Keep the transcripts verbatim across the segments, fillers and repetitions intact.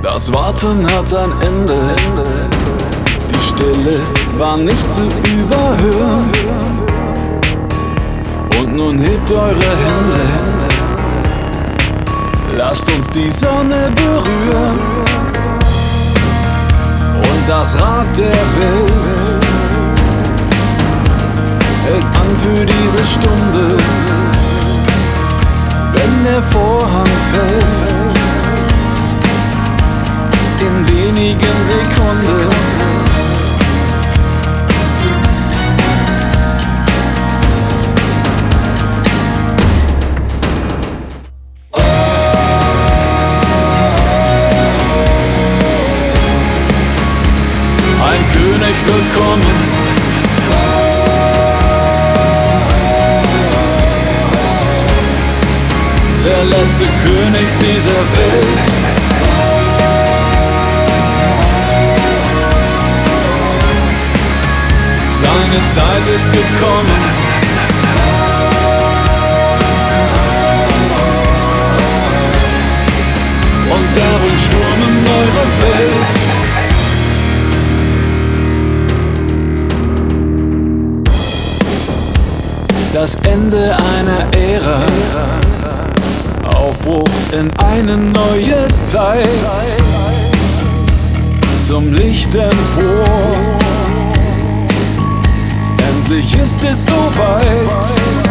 Das Warten hat ein Ende, die Stille war nicht zu überhören. Und nun hebt eure Hände, lasst uns die Sonne berühren. Und das Rad der Welt hält an für diese Stunde, wenn der Vorhang fällt, in wenigen Sekunden. Ein König wird kommen. Der letzte König dieser Welt. Seine Zeit ist gekommen. Und darin stürmen eure Welt. Das Ende einer Ära, Aufbruch in eine neue Zeit, zum Licht empor. Endlich ist es soweit,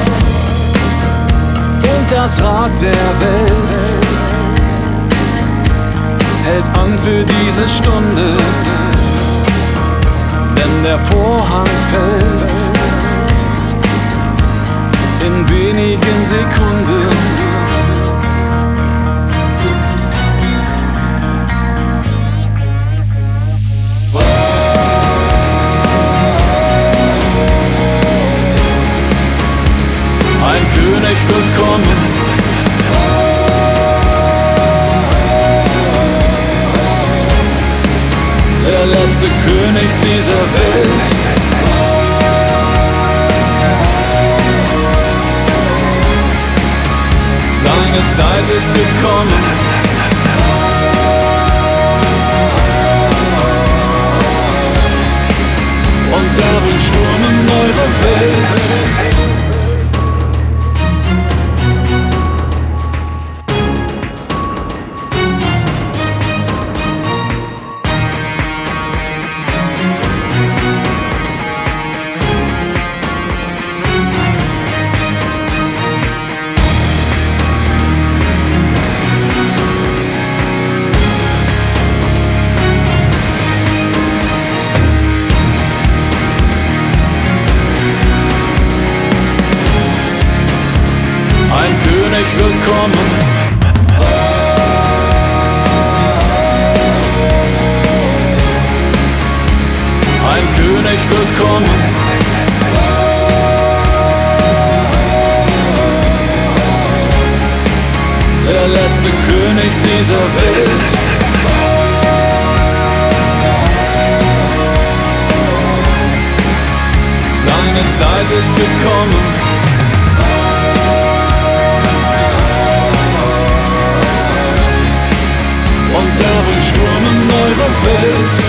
und das Rad der Welt hält an für diese Stunde, wenn der Vorhang fällt, in wenigen Sekunden. Ein König wird kommen. Der letzte König dieser Welt. Seine Zeit ist gekommen. Und darin stürmen eure Welt. Ein König wird kommen. Ein König wird kommen. Der letzte König dieser Welt. Seine Zeit ist gekommen. Und darin stürmen eure Welt.